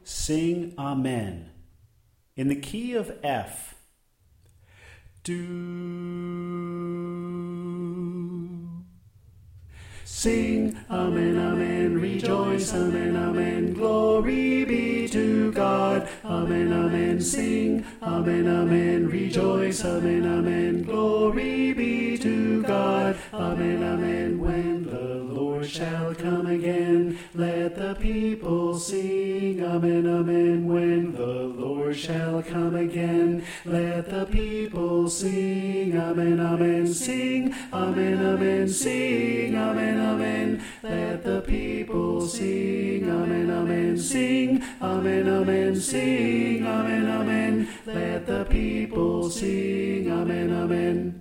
sing Amen. In the key of F. Do. Sing Amen, Amen, rejoice, Amen, Amen, glory be to God. Amen, Amen, sing, Amen, Amen, rejoice, Amen, Amen, glory be to God. Amen, Amen, when the Lord shall come again, let the people sing. Amen, Amen, when the Lord shall come again, let the people sing. Amen, Amen, sing, Amen, Amen, sing, Amen, Amen, let the people sing. Amen, Amen, sing, Amen, Amen, sing, Amen, Amen, let the people sing. Amen, Amen.